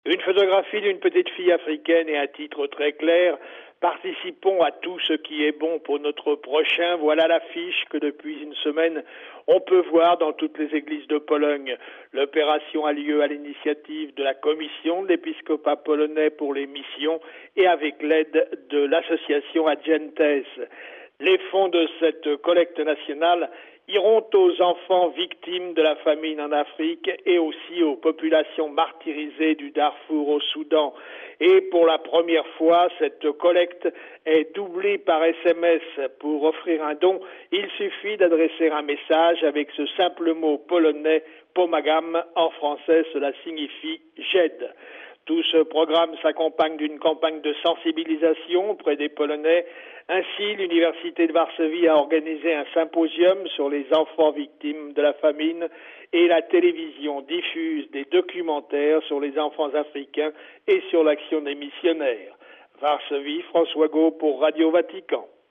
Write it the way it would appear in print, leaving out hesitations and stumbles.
Une photographie d'une petite fille africaine et un titre très clair. Participons à tout ce qui est bon pour notre prochain. Voilà l'affiche que depuis une semaine, on peut voir dans toutes les églises de Pologne. L'opération a lieu à l'initiative de la Commission de l'épiscopat polonais pour les missions et avec l'aide de l'association Agentes. Les fonds de cette collecte nationale iront aux enfants victimes de la famine en Afrique et aussi aux populations martyrisées du Darfour au Soudan. Et pour la première fois, cette collecte est doublée par SMS. Pour offrir un don, il suffit d'adresser un message avec ce simple mot polonais, pomagam. En français, cela signifie j'aide. Tout ce programme s'accompagne d'une campagne de sensibilisation auprès des Polonais. Ainsi, l'Université de Varsovie a organisé un symposium sur les enfants victimes de la famine et la télévision diffuse des documentaires sur les enfants africains et sur l'action des missionnaires. Varsovie, François Gault pour Radio Vatican.